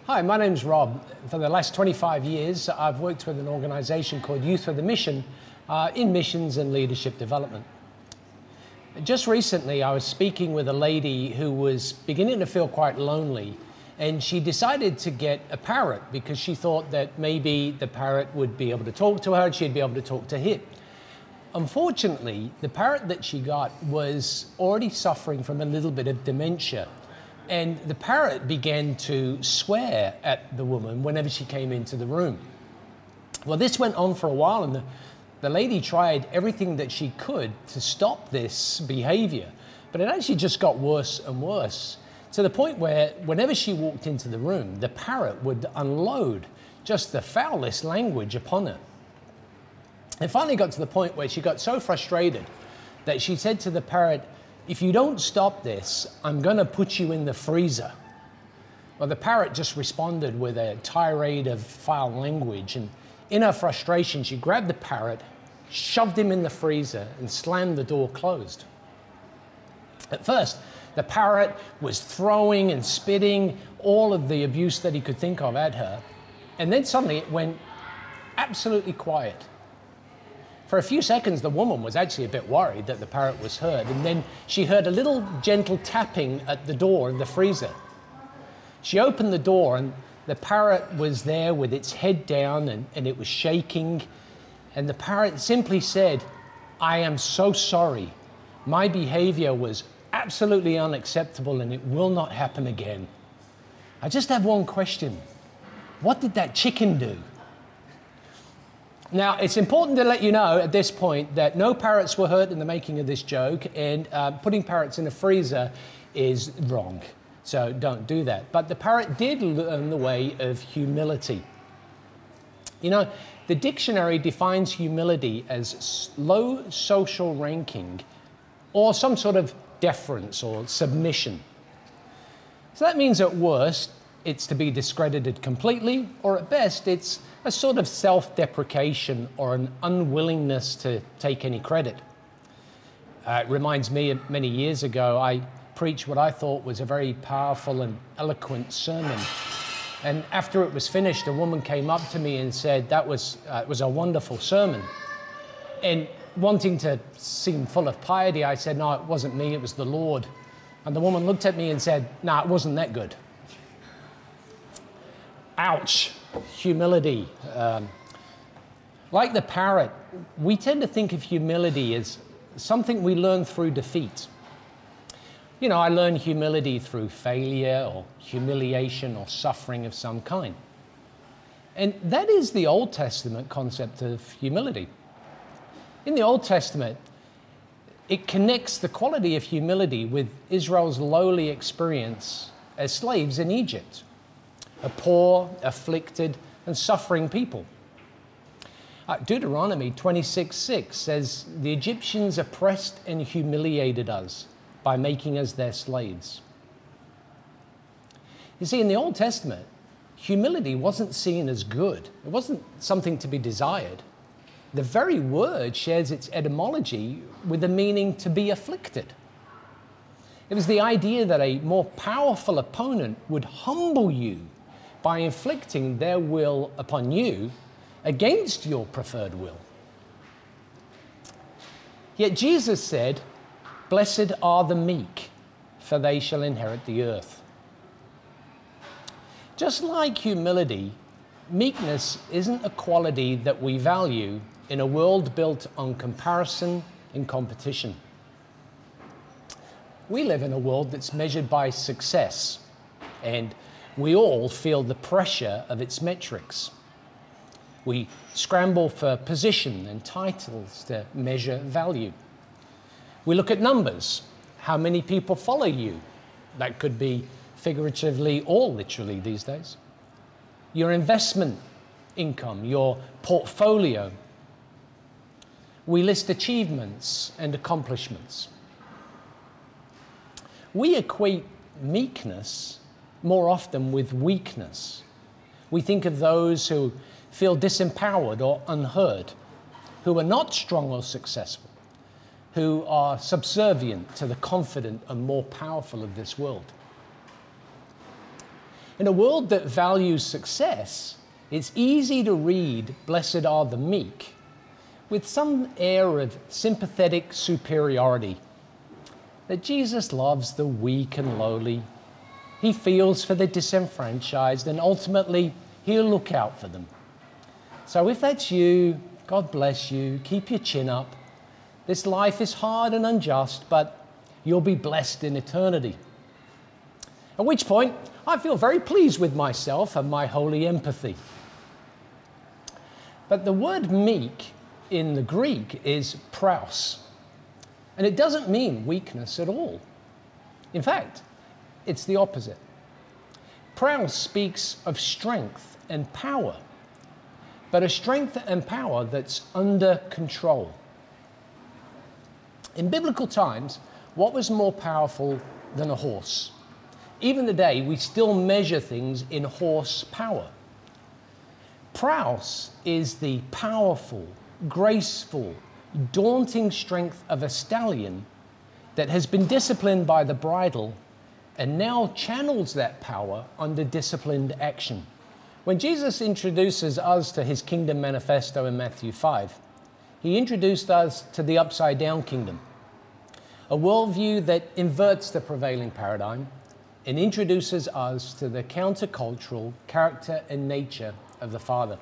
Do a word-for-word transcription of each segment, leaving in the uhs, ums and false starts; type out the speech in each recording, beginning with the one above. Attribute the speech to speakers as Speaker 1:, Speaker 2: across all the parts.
Speaker 1: Hi, my name's Rob. For the last twenty-five years, I've worked with an organization called Youth with a Mission uh, in missions and leadership development. Just recently, I was speaking with a lady who was beginning to feel quite lonely, and she decided to get a parrot because she thought that maybe the parrot would be able to talk to her and she'd be able to talk to him. Unfortunately, the parrot that she got was already suffering from a little bit of dementia. And the parrot began to swear at the woman whenever she came into the room. Well, this went on for a while, and the, the lady tried everything that she could to stop this behavior. But it actually just got worse and worse, to the point where whenever she walked into the room, the parrot would unload just the foulest language upon her. It finally got to the point where she got so frustrated that she said to the parrot, "If you don't stop this, I'm going to put you in the freezer." Well, the parrot just responded with a tirade of foul language, and in her frustration, she grabbed the parrot, shoved him in the freezer, and slammed the door closed. At first, the parrot was throwing and spitting all of the abuse that he could think of at her, and then suddenly it went absolutely quiet. For a few seconds, the woman was actually a bit worried that the parrot was heard, and then she heard a little gentle tapping at the door of the freezer. She opened the door, and the parrot was there with its head down, and, and it was shaking, and the parrot simply said, "I am so sorry. My behavior was absolutely unacceptable, and it will not happen again. I just have one question. What did that chicken do?" Now, it's important to let you know at this point that no parrots were hurt in the making of this joke, and uh, putting parrots in a freezer is wrong. So don't do that. But the parrot did learn the way of humility. You know, the dictionary defines humility as low social ranking or some sort of deference or submission. So that means at worst, it's to be discredited completely, or at best, it's a sort of self-deprecation or an unwillingness to take any credit. Uh, it reminds me of many years ago, I preached what I thought was a very powerful and eloquent sermon. And after it was finished, a woman came up to me and said, that was, uh, it was a wonderful sermon. And wanting to seem full of piety, I said, "No, it wasn't me, it was the Lord." And the woman looked at me and said, "No, it wasn't that good." Ouch, humility. Um, like the parrot, we tend to think of humility as something we learn through defeat. You know, I learned humility through failure or humiliation or suffering of some kind. And that is the Old Testament concept of humility. In the Old Testament, it connects the quality of humility with Israel's lowly experience as slaves in Egypt, a poor, afflicted, and suffering people. Uh, Deuteronomy twenty-six six says, "The Egyptians oppressed and humiliated us by making us their slaves." You see, in the Old Testament, humility wasn't seen as good. It wasn't something to be desired. The very word shares its etymology with the meaning to be afflicted. It was the idea that a more powerful opponent would humble you by inflicting their will upon you against your preferred will. Yet Jesus said, "Blessed are the meek, for they shall inherit the earth." Just like humility, meekness isn't a quality that we value in a world built on comparison and competition. We live in a world that's measured by success, and we all feel the pressure of its metrics. We scramble for position and titles to measure value. We look at numbers, how many people follow you. That could be figuratively or literally these days. Your investment income, your portfolio. We list achievements and accomplishments. We equate meekness more often with weakness. We think of those who feel disempowered or unheard, who are not strong or successful, who are subservient to the confident and more powerful of this world. In a world that values success, it's easy to read "Blessed are the meek" with some air of sympathetic superiority. That Jesus loves the weak and lowly. He feels for the disenfranchised, and ultimately, he'll look out for them. So if that's you, God bless you, keep your chin up. This life is hard and unjust, but you'll be blessed in eternity. At which point, I feel very pleased with myself and my holy empathy. But the word meek in the Greek is praus, and it doesn't mean weakness at all. In fact, it's the opposite. Praus speaks of strength and power, but a strength and power that's under control. In biblical times, what was more powerful than a horse? Even today, we still measure things in horse power. Praus is the powerful, graceful, daunting strength of a stallion that has been disciplined by the bridle and now channels that power under disciplined action. When Jesus introduces us to his kingdom manifesto in Matthew five, he introduced us to the upside-down kingdom, a worldview that inverts the prevailing paradigm and introduces us to the countercultural character and nature of the Father.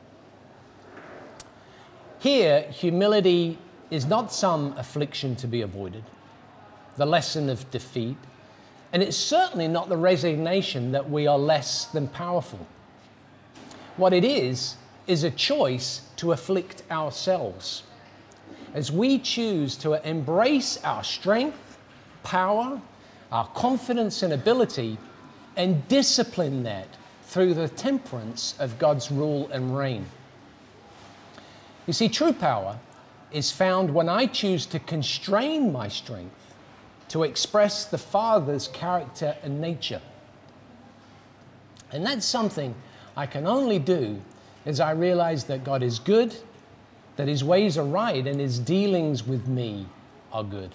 Speaker 1: Here, humility is not some affliction to be avoided, the lesson of defeat, and it's certainly not the resignation that we are less than powerful. What it is, is a choice to afflict ourselves. As we choose to embrace our strength, power, our confidence and ability, and discipline that through the temperance of God's rule and reign. You see, true power is found when I choose to constrain my strength to express the Father's character and nature. And that's something I can only do as I realize that God is good, that his ways are right, and his dealings with me are good.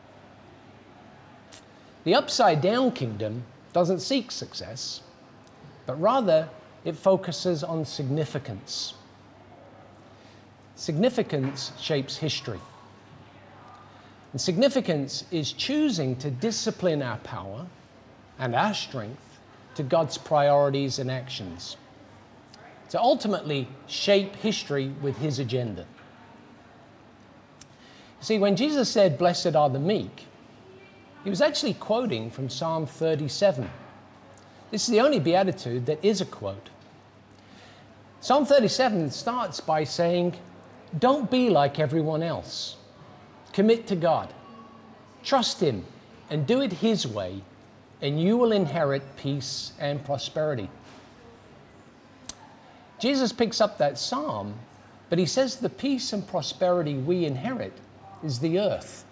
Speaker 1: The upside-down kingdom doesn't seek success, but rather it focuses on significance. Significance shapes history. And significance is choosing to discipline our power and our strength to God's priorities and actions, to ultimately shape history with his agenda. See, when Jesus said, "Blessed are the meek," he was actually quoting from Psalm thirty-seven. This is the only beatitude that is a quote. Psalm thirty-seven starts by saying, don't be like everyone else. Commit to God. Trust him and do it his way, and you will inherit peace and prosperity. Jesus picks up that psalm, but he says the peace and prosperity we inherit is the earth.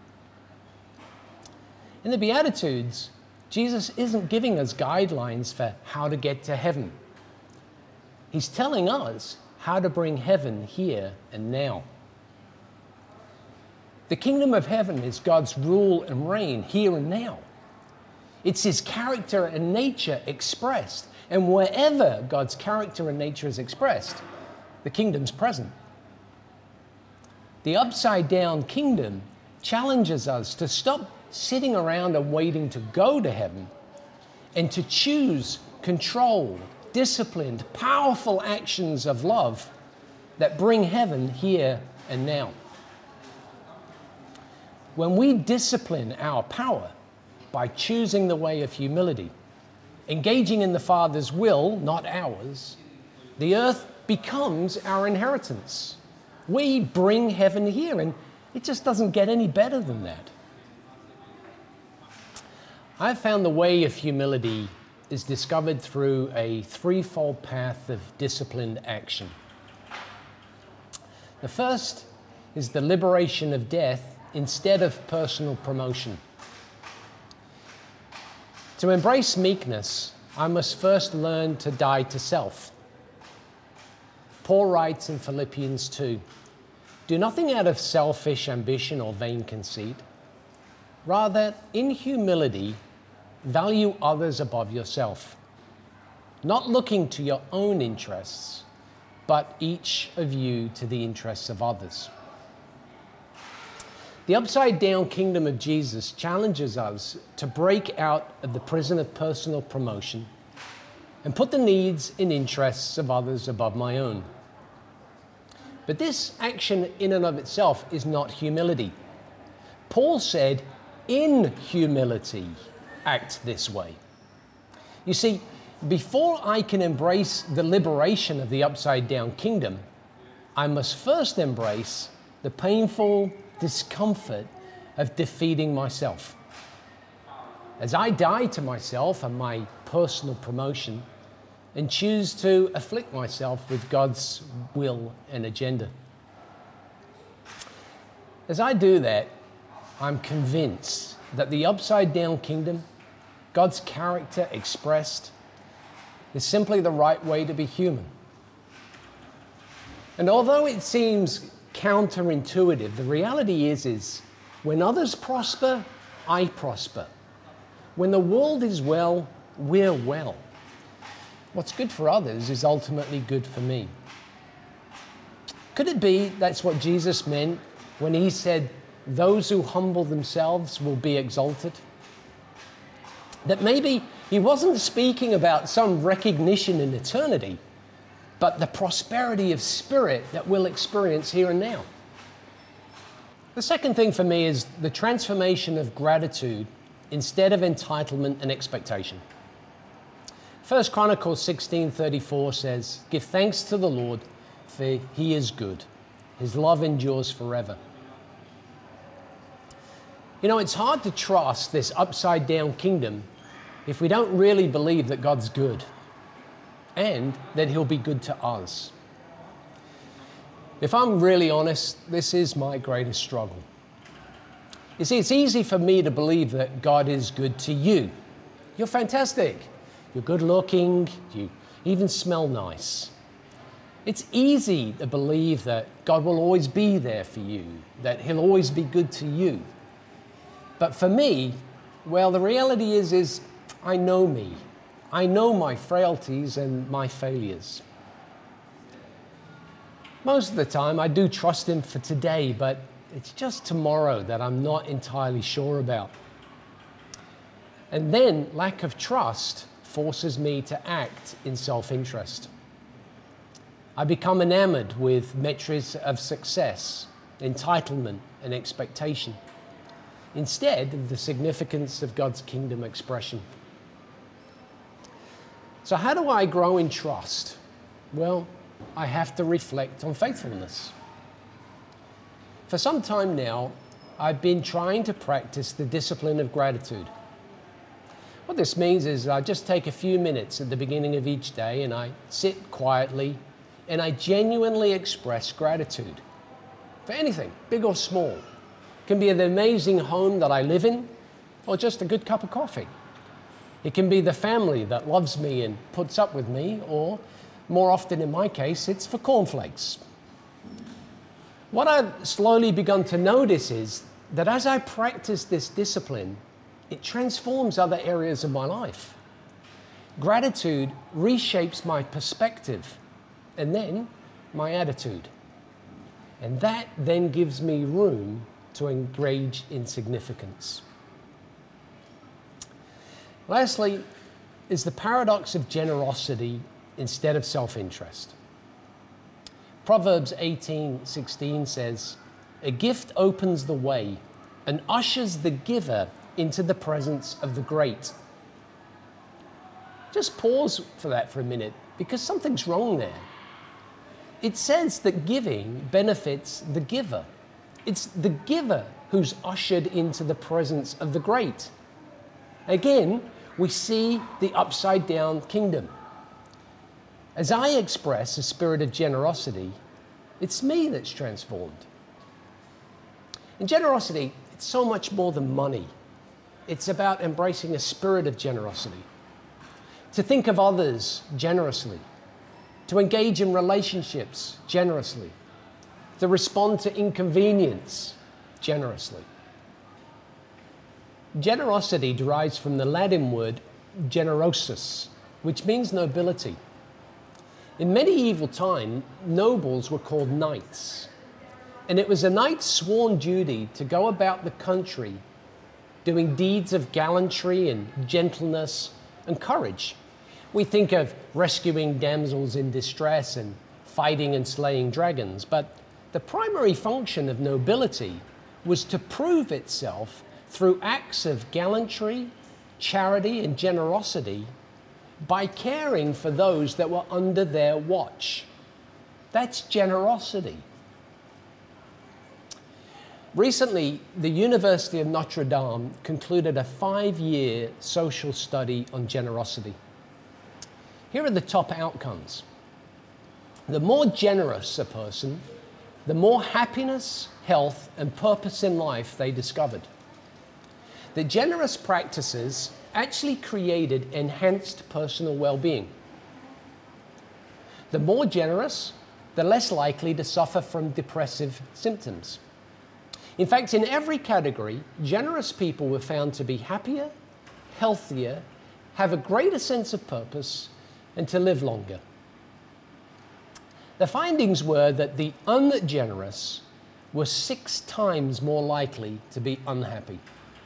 Speaker 1: In the Beatitudes, Jesus isn't giving us guidelines for how to get to heaven. He's telling us how to bring heaven here and now. The kingdom of heaven is God's rule and reign here and now. It's his character and nature expressed. And wherever God's character and nature is expressed, the kingdom's present. The upside-down kingdom challenges us to stop sitting around and waiting to go to heaven and to choose controlled, disciplined, powerful actions of love that bring heaven here and now. When we discipline our power by choosing the way of humility, engaging in the Father's will, not ours, the earth becomes our inheritance. We bring heaven here, and it just doesn't get any better than that. I've found the way of humility is discovered through a threefold path of disciplined action. The first is the liberation of death instead of personal promotion. To embrace meekness, I must first learn to die to self. Paul writes in Philippians two, "Do nothing out of selfish ambition or vain conceit. Rather, in humility, value others above yourself, not looking to your own interests, but each of you to the interests of others. The upside-down kingdom of Jesus challenges us to break out of the prison of personal promotion and put the needs and interests of others above my own. But this action in and of itself is not humility. Paul said, in humility, act this way. You see, before I can embrace the liberation of the upside-down kingdom, I must first embrace the painful discomfort of defeating myself. As I die to myself and my personal promotion and choose to afflict myself with God's will and agenda. As I do that, I'm convinced that the upside-down kingdom, God's character expressed, is simply the right way to be human. And although it seems counterintuitive, the reality is, is when others prosper, I prosper. When the world is well, we're well. What's good for others is ultimately good for me. Could it be that's what Jesus meant when he said, those who humble themselves will be exalted? That maybe he wasn't speaking about some recognition in eternity, but the prosperity of spirit that we'll experience here and now. The second thing for me is the transformation of gratitude instead of entitlement and expectation. First Chronicles sixteen thirty-four says, give thanks to the Lord, for he is good. His love endures forever. You know, it's hard to trust this upside-down kingdom if we don't really believe that God's good and that he'll be good to us. If I'm really honest, this is my greatest struggle. You see, it's easy for me to believe that God is good to you. You're fantastic. You're good looking. You even smell nice. It's easy to believe that God will always be there for you, that he'll always be good to you. But for me, well, the reality is, is I know me. I know my frailties and my failures. Most of the time, I do trust him for today, but it's just tomorrow that I'm not entirely sure about. And then lack of trust forces me to act in self-interest. I become enamored with metrics of success, entitlement, and expectation, instead of the significance of God's kingdom expression. So how do I grow in trust? Well, I have to reflect on faithfulness. For some time now, I've been trying to practice the discipline of gratitude. What this means is I just take a few minutes at the beginning of each day and I sit quietly and I genuinely express gratitude for anything, big or small. It can be the amazing home that I live in or just a good cup of coffee. It can be the family that loves me and puts up with me, or more often in my case, it's for cornflakes. What I've slowly begun to notice is that as I practice this discipline, it transforms other areas of my life. Gratitude reshapes my perspective and then my attitude. And that then gives me room to engage in significance. Lastly, is the paradox of generosity instead of self-interest. Proverbs eighteen sixteen says, "A gift opens the way and ushers the giver into the presence of the great." Just pause for that for a minute, because something's wrong there. It says that giving benefits the giver. It's the giver who's ushered into the presence of the great. Again, we see the upside-down kingdom. As I express a spirit of generosity, it's me that's transformed. In generosity, it's so much more than money. It's about embracing a spirit of generosity, to think of others generously, to engage in relationships generously, to respond to inconvenience generously. Generosity derives from the Latin word generosus, which means nobility. In medieval time, nobles were called knights, and it was a knight's sworn duty to go about the country doing deeds of gallantry and gentleness and courage. We think of rescuing damsels in distress and fighting and slaying dragons, but the primary function of nobility was to prove itself through acts of gallantry, charity, and generosity by caring for those that were under their watch. That's generosity. Recently, the University of Notre Dame concluded a five-year social study on generosity. Here are the top outcomes. The more generous a person, the more happiness, health, and purpose in life they discovered. The generous practices actually created enhanced personal well-being. The more generous, the less likely to suffer from depressive symptoms. In fact, in every category, generous people were found to be happier, healthier, have a greater sense of purpose, and to live longer. The findings were that the ungenerous were six times more likely to be unhappy.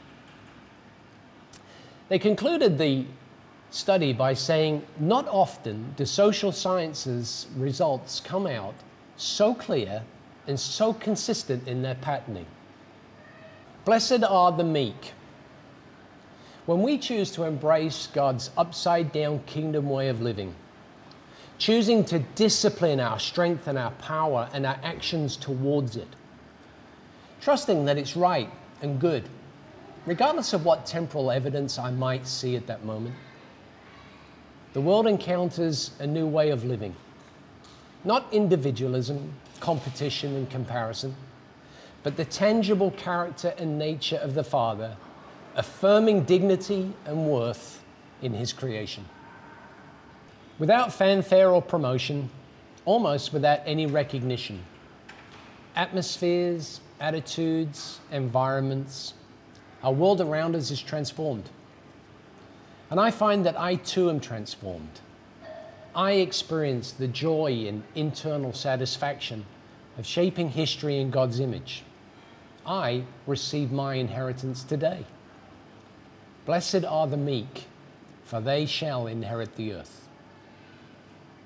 Speaker 1: They concluded the study by saying, not often do social sciences results come out so clear and so consistent in their patterning. Blessed are the meek. When we choose to embrace God's upside-down kingdom way of living, choosing to discipline our strength and our power and our actions towards it, trusting that it's right and good, regardless of what temporal evidence I might see at that moment, the world encounters a new way of living. Not individualism, competition, and comparison, but the tangible character and nature of the Father, affirming dignity and worth in His creation. Without fanfare or promotion, almost without any recognition, atmospheres, attitudes, environments, our world around us is transformed. And I find that I too am transformed. I experience the joy and internal satisfaction of shaping history in God's image. I receive my inheritance today. Blessed are the meek, for they shall inherit the earth.